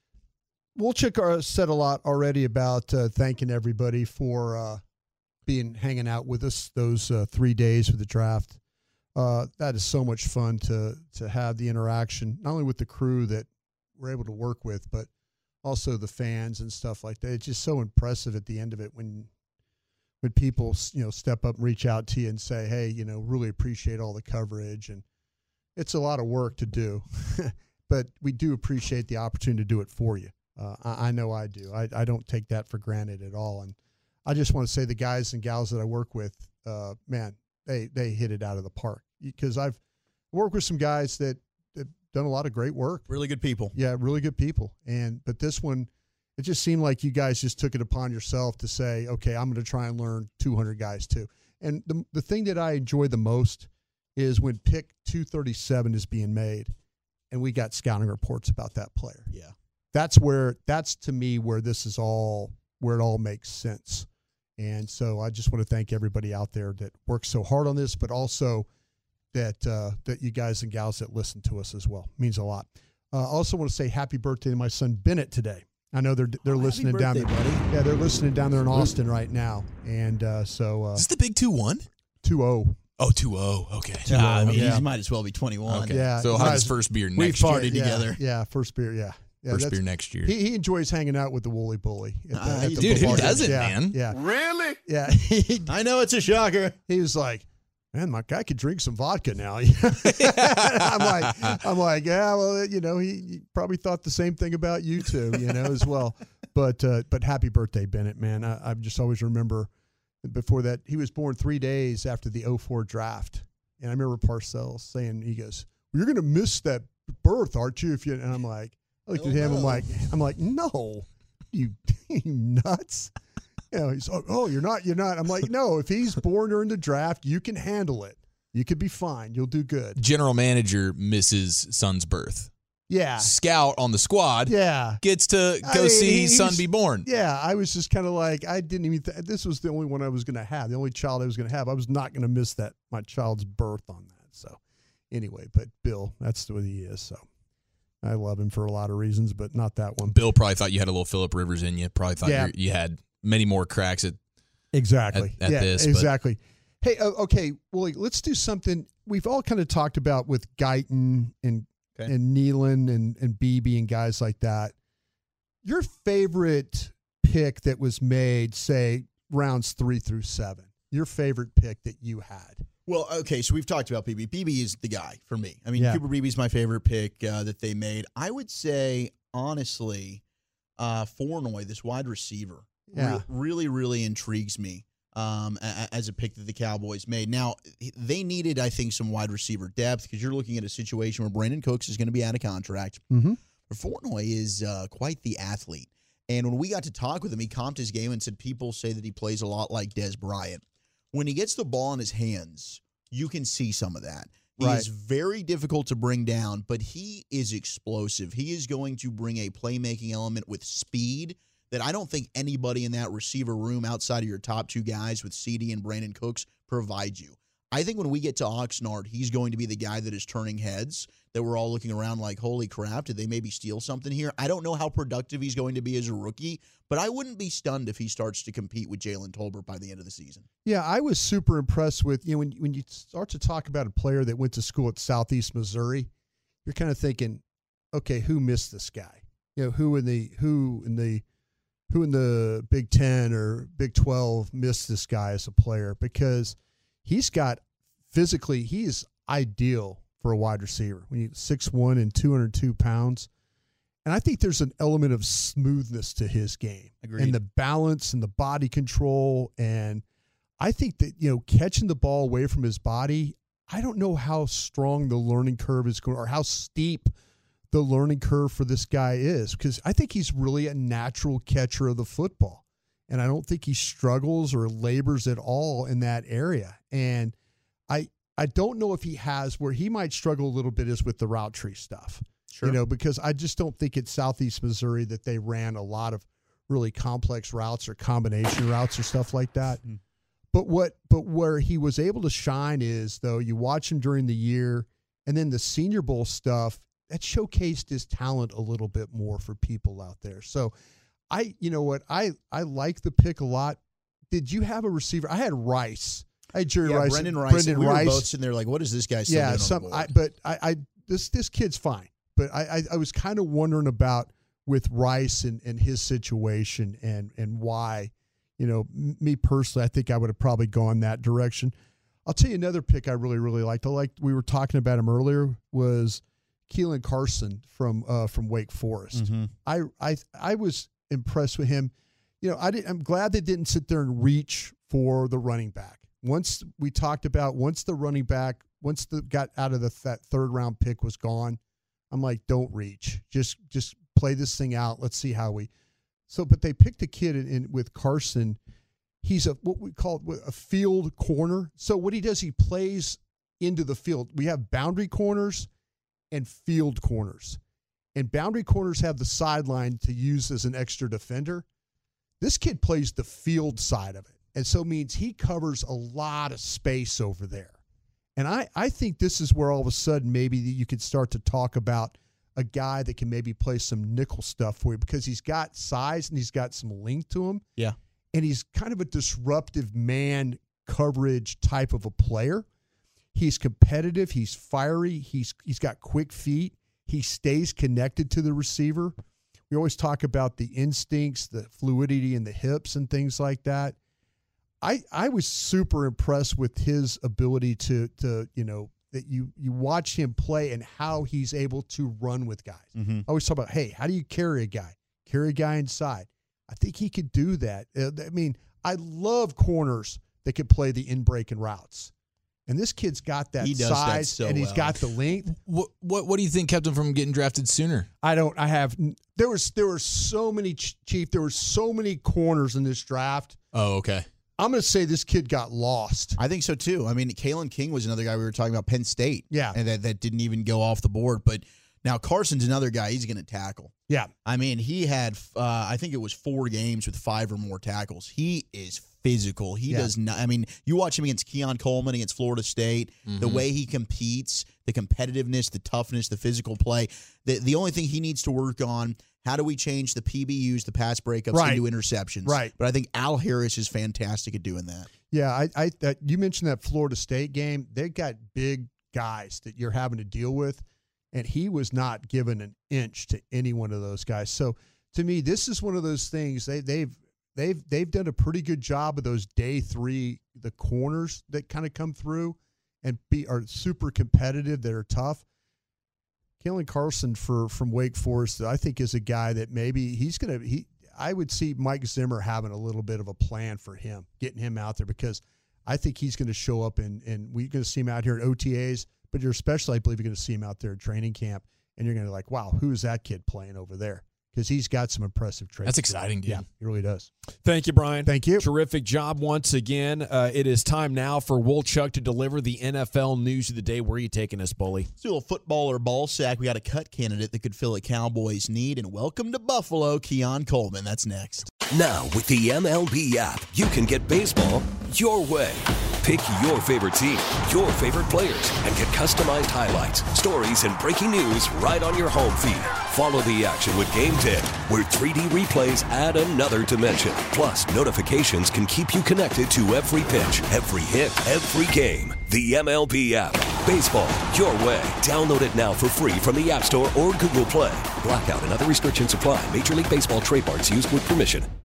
Wolchuk uh, said a lot already about uh, thanking everybody for uh, being hanging out with us those uh, three days for the draft. Uh, that is so much fun to to have the interaction, not only with the crew that we're able to work with, but also the fans and stuff like that. It's just so impressive at the end of it when when people, you know, step up and reach out to you and say, hey, you know, really appreciate all the coverage. And it's a lot of work to do, but we do appreciate the opportunity to do it for you. Uh, I, I know I do. I, I don't take that for granted at all. And I just want to say the guys and gals that I work with, uh, man, they, they hit it out of the park. Because I've worked with some guys that have done a lot of great work. Really good people. Yeah, really good people. And but this one, it just seemed like you guys just took it upon yourself to say, okay, I'm going to try and learn two hundred guys too. And the the thing that I enjoy the most is when pick two thirty-seven is being made, and we got scouting reports about that player. Yeah, that's where that's to me where this is all where it all makes sense. And so I just want to thank everybody out there that works so hard on this, but also that uh, that you guys and gals that listen to us as well. It means a lot. I uh, also want to say happy birthday to my son Bennett today. I know they're they're oh, listening birthday, down there. buddy. Yeah, they're listening down there in Austin right now. And uh, so uh, Is this the big two one? two oh. Oh, two oh. Okay. Yeah, I mean, Yeah. he might as well be twenty-one. Okay. Yeah, So he'll you have his guys- first beer we next fought year. it yeah, together. Yeah, first beer. Yeah, Yeah, First that's- beer next year. He, he enjoys hanging out with the Wooly Bully. At the, Uh, at the dude, who football games. doesn't, yeah, man? Yeah. Really? Yeah. I know it's a shocker. He was like, man, my guy could drink some vodka now. I'm like, I'm like, yeah, well, you know, he, he probably thought the same thing about you too, you know, as well. But uh, but happy birthday, Bennett, man. I, I just always remember before that, he was born three days after the oh four draft. And I remember Parcells saying, he goes, well, you're going to miss that birth, aren't you? If you, and I'm like, I looked at him, I'm like, I'm like, no, you, you nuts. You know, he's, oh, oh, you're not, you're not. I'm like, no, if he's born during the draft, you can handle it. You could be fine. You'll do good. General manager misses son's birth. Yeah. Scout on the squad. Yeah. Gets to I go mean, see he's- son be born. Yeah. I was just kind of like, I didn't even, th- this was the only one I was going to have, the only child I was going to have. I was not going to miss that, my child's birth on that. So anyway, but Bill, that's the way he is. So I love him for a lot of reasons, but not that one. Bill probably thought you had a little Phillip Rivers in you. Probably thought Yeah. you you had many more cracks at Exactly. at, at yeah, this. but- exactly. Hey, uh, okay. Well, let's do something we've all kind of talked about with Guyton and Okay. and Nealon and and Beebe and guys like that. Your favorite pick that was made, say rounds three through seven. Your favorite pick that you had. Well, okay, so we've talked about Beebe. Beebe is the guy for me. I mean, Yeah. Cooper Beebe's my favorite pick uh, that they made. I would say, honestly, uh, Fournoy, this wide receiver, Yeah. re- really, really intrigues me um, a- as a pick that the Cowboys made. Now, they needed, I think, some wide receiver depth because you're looking at a situation where Brandon Cooks is going to be out of contract. Mm-hmm. But Fournoy is uh, quite the athlete. And when we got to talk with him, he comped his game and said people say that he plays a lot like Des Bryant. When he gets the ball in his hands, you can see some of that. He Right. is very difficult to bring down, but he is explosive. He is going to bring a playmaking element with speed that I don't think anybody in that receiver room outside of your top two guys with C D and Brandon Cooks provide you. I think when we get to Oxnard, he's going to be the guy that is turning heads, that we're all looking around like, holy crap, did they maybe steal something here? I don't know how productive he's going to be as a rookie, but I wouldn't be stunned if he starts to compete with Jalen Tolbert by the end of the season. Yeah, I was super impressed with, you know, when when you start to talk about a player that went to school at Southeast Missouri, you're kind of thinking, okay, who missed this guy? You know, who in the who in the who in the Big Ten or Big Twelve missed this guy as a player? Because he's got physically, he is ideal for a wide receiver. When you six one and two hundred two pounds. And I think there's an element of smoothness to his game. Agreed. And the balance and the body control. And I think that, you know, catching the ball away from his body, I don't know how strong the learning curve is going or how steep the learning curve for this guy is, because I think he's really a natural catcher of the football. And I don't think he struggles or labors at all in that area. And I I don't know if he has, where he might struggle a little bit is with the route tree stuff. Sure. You know, because I just don't think at Southeast Missouri that they ran a lot of really complex routes or combination routes or stuff like that. Mm. But what but where he was able to shine is, though, you watch him during the year and then the Senior Bowl stuff, that showcased his talent a little bit more for people out there. So I, you know what, I, I like the pick a lot. Did you have a receiver? I had Rice. I had Jerry yeah, Rice. Brendan Rice. Brendan we Rice. were both sitting there like, what is this guy still Yeah, doing some, on the board? I, but I, I this this kid's fine. But I, I, I was kind of wondering about with Rice and, and his situation and and why, you know, m- me personally, I think I would have probably gone that direction. I'll tell you another pick I really, really liked. I liked, we were talking about him earlier, was Keelan Carson from uh, from Wake Forest. Mm-hmm. I, I I was impressed with him. You know, I didn't, I'm glad they didn't sit there and reach for the running back. Once we talked about, once the running back, once the got out of the that third round pick was gone, I'm like, don't reach. Just just play this thing out. Let's see how we. So, but they picked a kid in, in with Carson. He's a what we call a field corner. So what he does, he plays into the field. We have boundary corners and field corners. And boundary corners have the sideline to use as an extra defender. This kid plays the field side of it. And so means he covers a lot of space over there. And I, I think this is where all of a sudden maybe you could start to talk about a guy that can maybe play some nickel stuff for you, because he's got size and he's got some length to him. Yeah. And he's kind of a disruptive man coverage type of a player. He's competitive. He's fiery. He's he's got quick feet. he stays connected to the receiver. We always talk about the instincts, the fluidity in the hips and things like that. I I was super impressed with his ability to to you know that you you watch him play and how he's able to run with guys. Mm-hmm. I always talk about, hey, how do you carry a guy? Carry a guy inside. I think he could do that. Uh, I mean, I love corners that could play the in-break and routes. And this kid's got that he does size, that so and he's well. got the length. What, what what do you think kept him from getting drafted sooner? I don't. I have. There was there were so many Chief. There were so many corners in this draft. Oh, okay. I'm going to say this kid got lost. I think so too. I mean, Kalen King was another guy we were talking about, Penn State. Yeah, and that that didn't even go off the board. But now Carson's another guy. He's going to tackle. Yeah. I mean, he had. Uh, I think it was four games with five or more tackles. He is physical. He Yeah. does not. I mean, you watch him against Keon Coleman against Florida State. Mm-hmm. The way he competes, the competitiveness, the toughness, the physical play. The the only thing he needs to work on. How do we change the P B Us, the pass breakups, Right. into interceptions? Right. But I think Al Harris is fantastic at doing that. Yeah, I, I that you mentioned that Florida State game. They got big guys that you're having to deal with, and he was not given an inch to any one of those guys. So to me, this is one of those things they they've they've they've done a pretty good job of those day three the corners that kind of come through and be are super competitive, that are tough. Kalen Carson for from Wake Forest, I think, is a guy that maybe he's gonna he. I would see Mike Zimmer having a little bit of a plan for him, getting him out there, because I think he's going to show up and and we're going to see him out here at O T As, but you're especially, I believe, you're going to see him out there at training camp, and you're going to be like, wow, who's that kid playing over there? Because he's got some impressive traits. That's exciting, dude. Yeah, he really does. Thank you, Brian. Thank you. Terrific job once again. Uh, it is time now for Woolchuck to deliver the N F L news of the day. Where are you taking us, Bully? Let's do a little football or ball sack. We got a cut candidate that could fill a Cowboys need. And welcome to Buffalo, Keon Coleman. That's next. Now, with the M L B app, you can get baseball your way. Pick your favorite team, your favorite players, and get customized highlights, stories, and breaking news right on your home feed. Follow the action with Game ten, where three D replays add another dimension. Plus, notifications can keep you connected to every pitch, every hit, every game. The M L B app. Baseball your way. Download it now for free from the App Store or Google Play. Blackout and other restrictions apply. Major League Baseball trademarks used with permission.